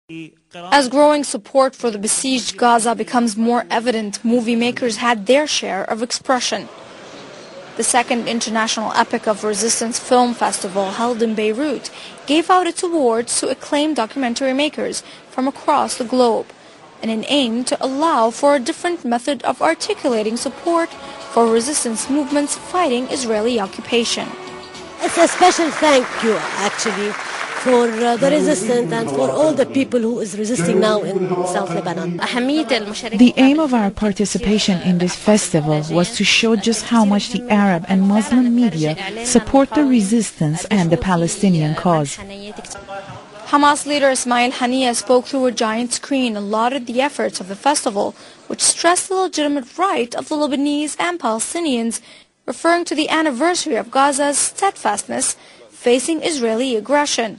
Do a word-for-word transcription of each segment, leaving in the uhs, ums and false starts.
As growing support for the besieged Gaza becomes more evident, movie makers had their share of expression. The second International Epic of Resistance Film Festival, held in Beirut, gave out its awards to acclaimed documentary makers from across the globe, in an aim to allow for a different method of articulating support for resistance movements fighting Israeli occupation. It's a special thank you, actually, for uh, the resistance and for all the people who is resisting now in South Lebanon. The aim of our participation in this festival was to show just how much the Arab and Muslim media support the resistance and the Palestinian cause. Hamas leader Ismail Haniyeh spoke through a giant screen and lauded the efforts of the festival, which stressed the legitimate right of the Lebanese and Palestinians, referring to the anniversary of Gaza's steadfastness facing Israeli aggression.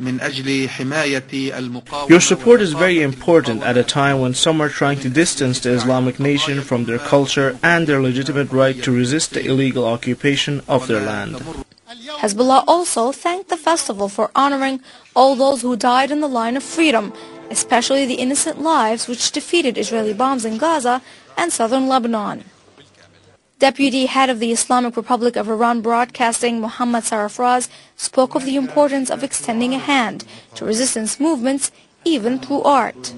Your support is very important at a time when some are trying to distance the Islamic nation from their culture and their legitimate right to resist the illegal occupation of their land. Hezbollah also thanked the festival for honoring all those who died in the line of freedom, especially the innocent lives which defeated Israeli bombs in Gaza and southern Lebanon. Deputy head of the Islamic Republic of Iran Broadcasting, Mohammad Sarafraz, spoke of the importance of extending a hand to resistance movements, even through art.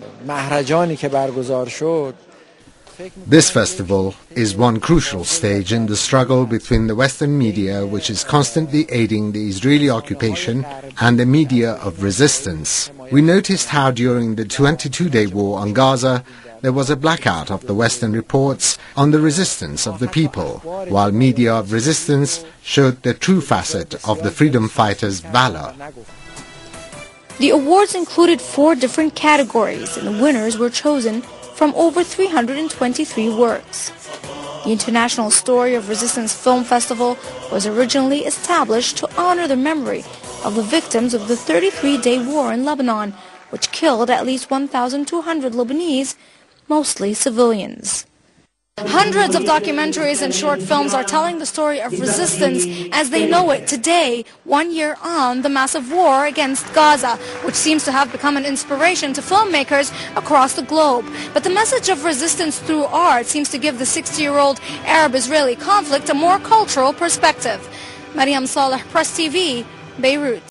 This festival is one crucial stage in the struggle between the Western media, which is constantly aiding the Israeli occupation, and the media of resistance. We noticed how during the twenty-two day war on Gaza, there was a blackout of the Western reports on the resistance of the people, while media of resistance showed the true facet of the freedom fighters' valor. The awards included four different categories, and the winners were chosen from over three hundred twenty-three works. The International Story of Resistance Film Festival was originally established to honor the memory of the victims of the thirty-three day war in Lebanon, which killed at least one thousand two hundred Lebanese, mostly civilians. Hundreds of documentaries and short films are telling the story of resistance as they know it today, one year on the massive war against Gaza, which seems to have become an inspiration to filmmakers across the globe. But the message of resistance through art seems to give the sixty-year-old Arab-Israeli conflict a more cultural perspective. Mariam Saleh, Press T V, Beirut.